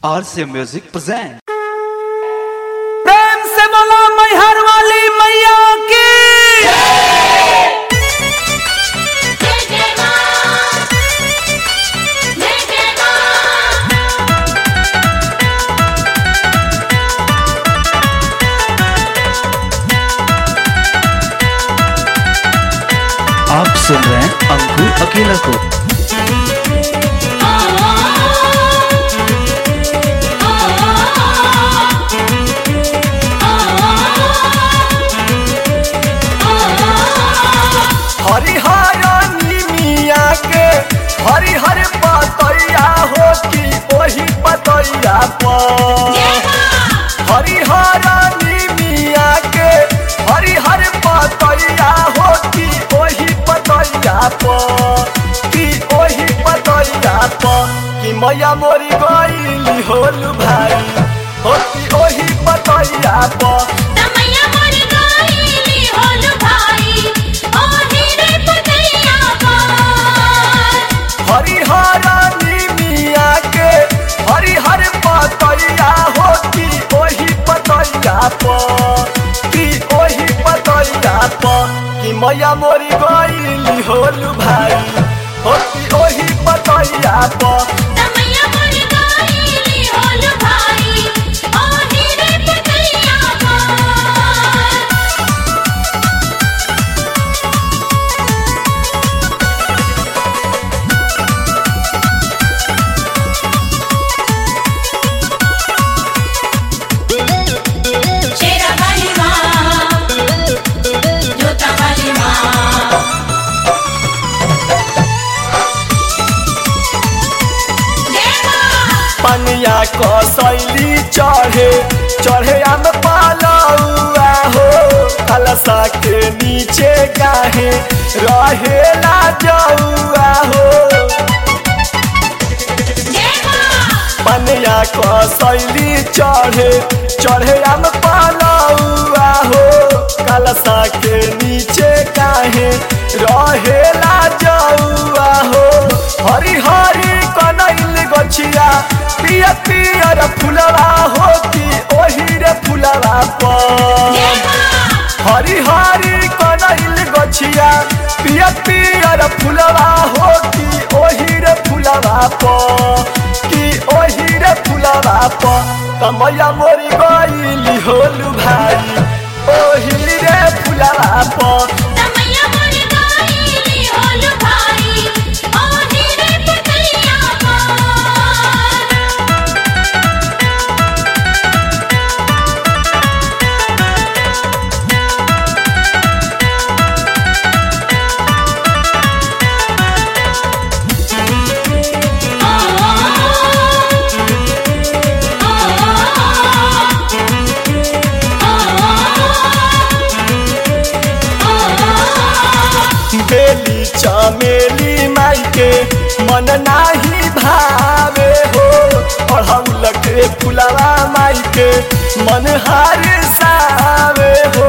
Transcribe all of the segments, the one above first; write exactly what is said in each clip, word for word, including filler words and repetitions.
आर से music present. प्रेम से बोलो मैहर वाली मैया की। आप सुन रहे हैं अंकुर अकेला को। हरिहरानी मिया के हरिहर पतैया हो कि ओही पतैया पर। हरिहरानी मिया के हरिहर पतैया हो कि ओही पतैया पर, कि ओही पतैया पर, कि मैया मोरी गईली होल भाई हो कि ओही पतैया पर। हरिहरानी मिया के हरिहर पतैया हो कि ओही पतैया पर, कि ओही पतैया पर, कि मैया मोरी गईली होल भाई हो कि ओही पतैया पर। पनिया कसैली चढ़े चढ़े आम पालौआ हो, कलशा के नीचे गाहे रहेला जौआ हो। पनिया कसैली चढ़े चढ़े आम पालौआ हो, कलशा के नीचे गाहे रहेला जौआ हो। हरी हरी कनैल गछिया पिया पियर फुलवा हो कि ओही रे फुलवा पर। हरी हरी कनैल गछिया पिया पियर फुलवा हो कि ओही रे फुलवा पर, कि ओही रे फुलवा पर, कमैया मोरी गईली होल भाई ओही रे फुलवा पर। बेली चमेली माई के मन नाही भावे हो, अड़हुल के फुलवा माई के मन हार सावे हो।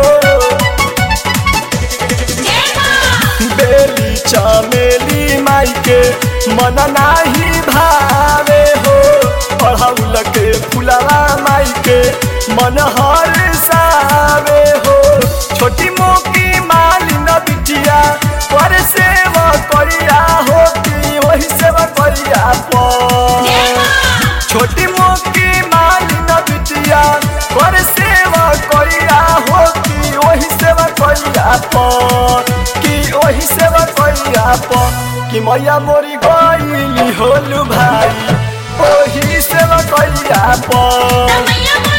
बेली चमेली माई के मन नाही भावे हो, अड़हुल के फुलवा माई के मन हार सावे हो। छोटी मोकी मालिन बिटिया पर सेवा करिया हो कि वही सेवा करिया पर। छोटी मोकी मालिन बिटिया पर सेवा करिया हो कि वही सेवा करिया पर, कि वही सेवा करिया पर, कि मैया मोरी गईली होल भाई ओही सेवा करिया पर।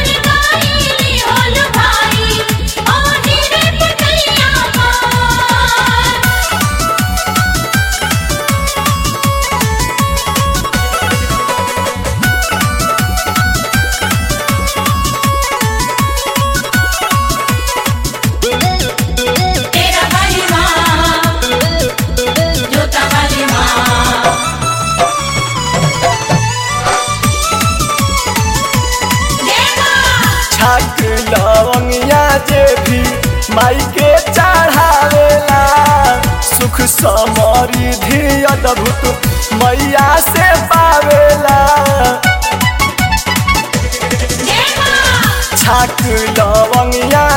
लवंगिया जे भी माई के चढ़ावेला, सुख समृद्धि अद्भुत मैया से पावेला।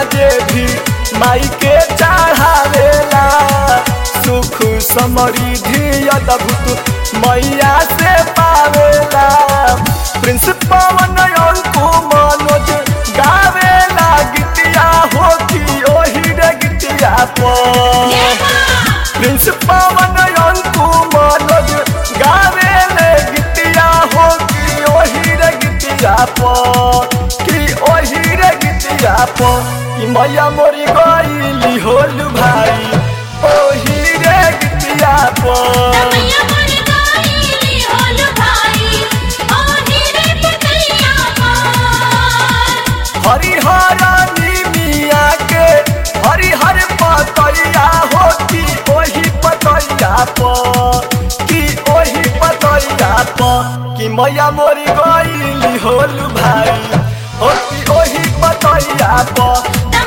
जे भी माई के चढ़ावेला सुख समृद्धि अद्भुत मैया से पावेला। प्रिंस पवन अंकु मनोज गावेला गीतिया हो कि ओही रे गीतिया पर प्रिंस पवन अंकु मनोज गावेले गीतिया हो कि ओही रे गीतिया पर कि ओही रे गीतिया पर कि मैया मोरी गईली होलू भाई ओही रे गीतिया पर हरिहर निमिया के हरिहर पतैया हो कि ओही पतैया पर कि ओही पतैया पर कि मैया मोरी गईली होलू भाई हो कि ओही पतैया पर।